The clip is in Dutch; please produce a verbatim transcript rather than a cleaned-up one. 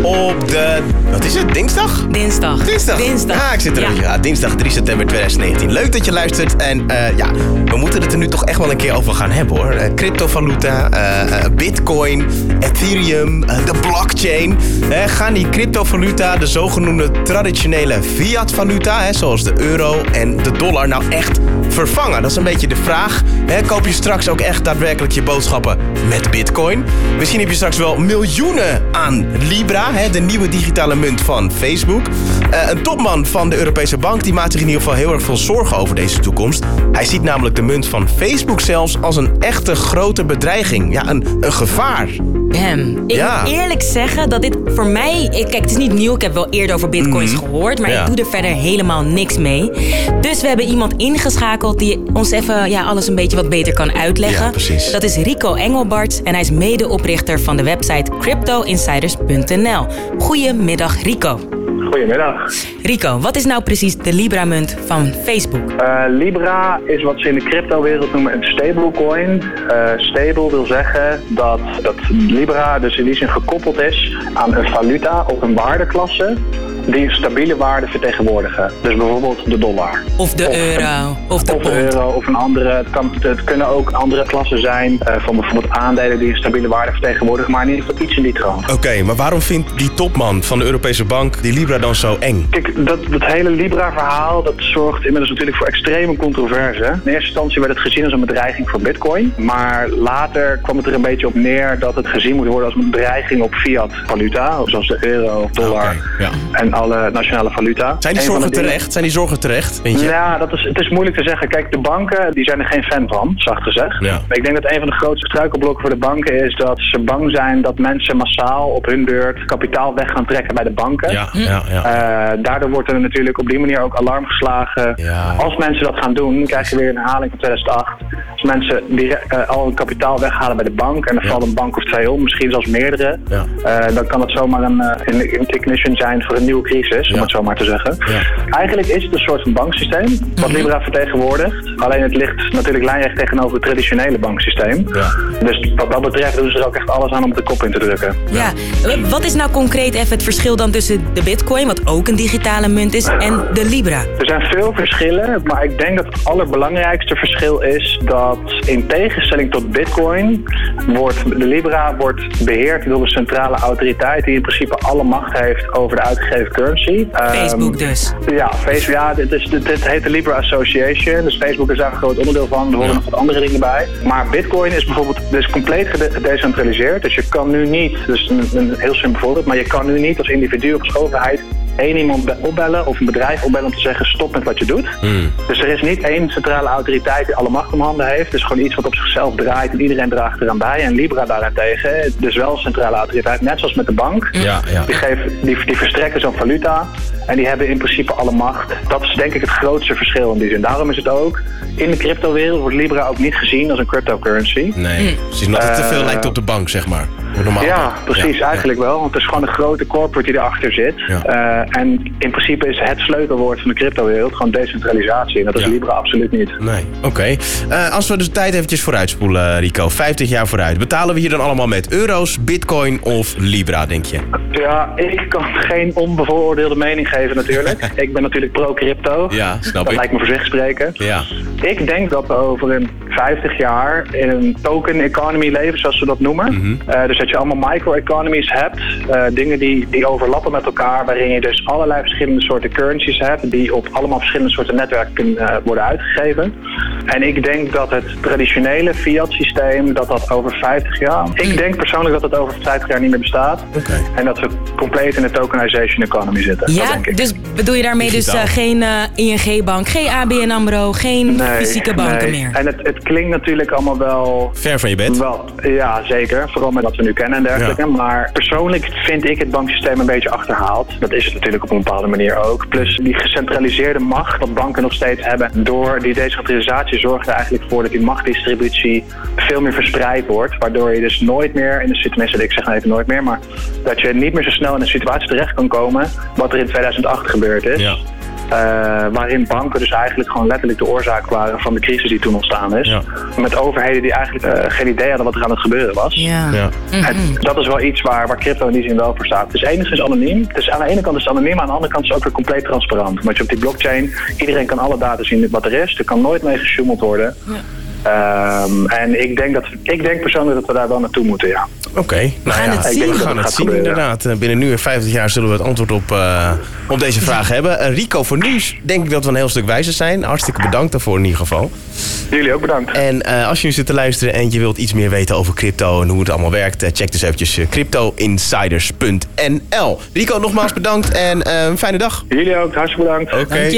op de... Wat is het? Dinsdag? Dinsdag. Dinsdag. Dinsdag. Ja, ik zit er ja. weer. Ja, dinsdag drie september tweeduizend negentien. Leuk dat je luistert. En uh, ja, we moeten het er nu toch echt wel een keer over gaan hebben, hoor. Uh, cryptovaluta, uh, uh, bitcoin, Ethereum, uh, de blockchain. Uh, gaan die cryptovaluta, de zogenoemde traditionele fiatvaluta, hè, zoals de euro en de dollar, nou echt vervangen? Dat is een beetje de vraag. Hè, koop je straks ook echt daadwerkelijk je boodschappen met bitcoin? Misschien heb je straks wel miljoenen aan Libra, hè, de nieuwe digitale munt van Facebook. Uh, een topman van de Europese Bank die maakt zich in ieder geval heel erg veel zorgen over deze toekomst. Hij ziet namelijk de munt van Facebook zelfs als een echte grote bedreiging. Ja, een, een gevaar. Bam. Ik Ja. moet eerlijk zeggen dat dit voor mij... Ik, kijk, het is niet nieuw. Ik heb wel eerder over bitcoins Mhm. gehoord. Maar Ja. ik doe er verder helemaal niks mee. Dus we hebben iemand ingeschakeld die ons even ja, alles een beetje wat beter kan uitleggen. Ja, precies. Dat is Rico Engelbart. En hij is medeoprichter van de website crypto insiders punt n l. Goedemiddag, Rico. Goedemiddag. Rico, wat is nou precies de Libra-munt van Facebook? Uh, Libra is wat ze in de cryptowereld noemen een stablecoin. Uh, stable wil zeggen dat, dat Libra dus in die zin gekoppeld is aan een valuta of een waardeklasse die een stabiele waarde vertegenwoordigen. Dus bijvoorbeeld de dollar. Of de Of euro, of de Of de pond. euro of een andere. Het, kan, het kunnen ook andere klassen zijn uh, van bijvoorbeeld aandelen die een stabiele waarde vertegenwoordigen, maar in ieder geval iets in die trant. Oké, okay, maar waarom vindt die topman van de Europese Bank die Libra dan zo eng? Kijk, dat, dat hele Libra-verhaal dat zorgt inmiddels natuurlijk voor extreme controverse. In eerste instantie werd het gezien als een bedreiging voor bitcoin. Maar later kwam het er een beetje op neer dat het gezien moet worden als een bedreiging op fiat-valuta. Zoals de euro, dollar Okay, ja. en alle nationale valuta. Zijn die Een van zorgen de dingen- terecht? Zijn die zorgen terecht, vind je? Ja, dat is, het is moeilijk te zeggen. Kijk, de banken die zijn er geen fan van, zacht gezegd. Ja. Ik denk dat een van de grootste struikelblokken voor de banken is dat ze bang zijn dat mensen massaal op hun beurt kapitaal weg gaan trekken bij de banken. Ja, ja, ja. Uh, daardoor wordt er natuurlijk op die manier ook alarm geslagen. Ja. Als mensen dat gaan doen, krijg je weer een herhaling van tweeduizend acht. Als mensen direct, uh, al hun kapitaal weghalen bij de bank en er Ja. valt een bank of twee om, misschien zelfs meerdere, Ja. uh, dan kan het zomaar een, uh, een ignition zijn voor een nieuwe crisis, om Ja. het zo maar te zeggen. Ja. Eigenlijk is het een soort van banksysteem wat Libra vertegenwoordigt. Alleen het ligt natuurlijk lijnrecht tegenover het traditionele banksysteem. Ja. Dus wat dat betreft doen ze er ook echt alles aan om de kop in te drukken. Ja, wat is nou concreet even het verschil dan tussen de bitcoin, wat ook een digitale munt is, en de Libra? Er zijn veel verschillen, maar ik denk dat het allerbelangrijkste verschil is dat in tegenstelling tot bitcoin wordt de Libra wordt beheerd door een centrale autoriteit die in principe alle macht heeft over de uitgegeven currency. Facebook Um, dus. Ja, Facebook, ja dit, is, dit, dit heet de Libra Association, dus Facebook is daar een groot onderdeel van, er horen Ja. nog wat andere dingen bij. Maar bitcoin is bijvoorbeeld dus compleet gede- gedecentraliseerd, dus je kan nu niet, dus een, een heel simpel voorbeeld, maar je kan nu niet als individu of als overheid één iemand be- opbellen of een bedrijf opbellen om te zeggen stop met wat je doet. Mm. Dus er is niet één centrale autoriteit die alle macht om handen heeft. Het is gewoon iets wat op zichzelf draait en iedereen draagt eraan bij. En Libra daarentegen, dus wel een centrale autoriteit, net zoals met de bank. Ja, ja. Die, geven, die, die verstrekken zo'n valuta en die hebben in principe alle macht. Dat is denk ik het grootste verschil in die zin. Daarom is het ook, in de cryptowereld wordt Libra ook niet gezien als een cryptocurrency. Nee, precies. Omdat het te veel Uh, lijkt op de bank, zeg maar. Hoe normaal. Ja, precies, Ja, eigenlijk wel. Want het is gewoon een grote corporate die erachter zit. Ja. Uh, en in principe is het sleutelwoord van de cryptowereld gewoon decentralisatie. En dat is Ja. Libra absoluut niet. ja. Nee, oké. Okay. Uh, als we de tijd eventjes vooruitspoelen, Rico. vijftig jaar vooruit. Betalen we hier dan allemaal met euro's, bitcoin of Libra, denk je? Ja, ik kan geen onbevooroordeelde mening geven natuurlijk. Ik ben natuurlijk pro-crypto. Ja, snap Dat ik. lijkt me voor zich spreken. Ja. Ik denk dat we over een vijftig jaar in een token economy leven, zoals we dat noemen. Mm-hmm. Uh, dus dat je allemaal micro-economies hebt. Uh, dingen die, die overlappen met elkaar, waarin je dus allerlei verschillende soorten currencies hebt, die op allemaal verschillende soorten netwerken kunnen uh, worden uitgegeven. En ik denk dat het traditionele fiat systeem, dat dat over vijftig jaar... Ik denk persoonlijk dat het over vijftig jaar niet meer bestaat. Oké. En dat we compleet in de tokenization economy zitten. Dat Ja, denk ik. dus bedoel je daarmee dus Digitaal. uh, geen uh, I N G-bank, geen A B N AMRO, geen Nee, fysieke banken nee. meer? En het, het klinkt natuurlijk allemaal wel... Ver van je bed. Wel, ja, zeker. Vooral met wat we nu kennen en dergelijke. Ja. Maar persoonlijk vind ik het banksysteem een beetje achterhaald. Dat is het natuurlijk op een bepaalde manier ook. Plus die gecentraliseerde macht wat banken nog steeds hebben. Door die decentralisatie zorgt er eigenlijk voor dat die machtdistributie veel meer verspreid wordt. Waardoor je dus nooit meer in de situatie, ik zeg nou even nooit meer, maar dat je niet meer zo snel in een situatie terecht kan komen wat er in tweeduizend acht gebeurd is. Ja. Uh, waarin banken dus eigenlijk gewoon letterlijk de oorzaak waren van de crisis die toen ontstaan is. Ja. Met overheden die eigenlijk uh, geen idee hadden wat er aan het gebeuren was. Ja. Ja. Het, dat is wel iets waar, waar crypto in die zin wel voor staat. Het is enigszins anoniem. Het is, aan de ene kant is het anoniem, aan de andere kant is het ook weer compleet transparant. Want je op die blockchain, iedereen kan alle data zien wat er is. Er kan nooit mee gesjoemeld worden. Ja. Um, en ik denk, dat, ik denk persoonlijk dat we daar wel naartoe moeten, ja. Oké, okay. we gaan nou, het ja, zien. We gaan het zien, gebeuren. inderdaad. Binnen nu en vijftig jaar zullen we het antwoord op, uh, op deze vraag hebben. Uh, Rico, voor nu denk ik dat we een heel stuk wijzer zijn. Hartstikke bedankt daarvoor in ieder geval. Jullie ook bedankt. En uh, als je nu zit te luisteren en je wilt iets meer weten over crypto en hoe het allemaal werkt, uh, check dus eventjes uh, crypto insiders punt n l. Rico, nogmaals bedankt en uh, een fijne dag. Jullie ook, hartstikke bedankt. Oké. Okay.